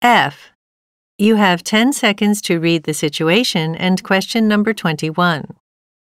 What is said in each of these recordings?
F. You have 10 seconds to read the situation and question number 21.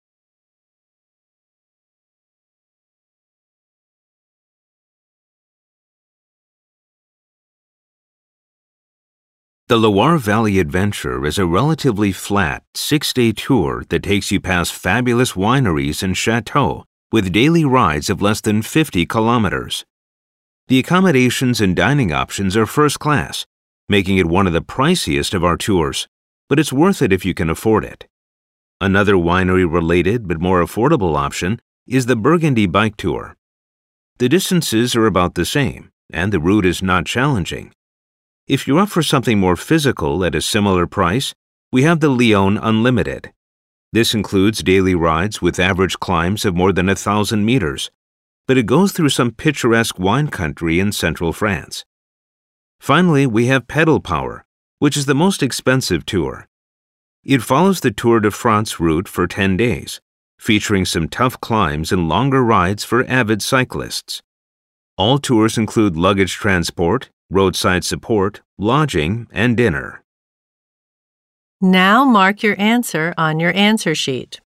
The Loire Valley Adventure is a relatively flat, 6-day tour that takes you past fabulous wineries and chateaux with daily rides of less than 50 kilometers. The accommodations and dining options are first class, making it one of the priciest of our tours, but it's worth it if you can afford it. Another winery-related but more affordable option is the Burgundy Bike Tour. The distances are about the same, and the route is not challenging. If you're up for something more physical at a similar price, we have the Lyon Unlimited. This includes daily rides with average climbs of more than 1,000 meters, but it goes through some picturesque wine country in central France. Finally, we have Pedal Power, which is the most expensive tour. It follows the Tour de France route for 10 days, featuring some tough climbs and longer rides for avid cyclists. All tours include luggage transport, roadside support, lodging, and dinner. Now mark your answer on your answer sheet.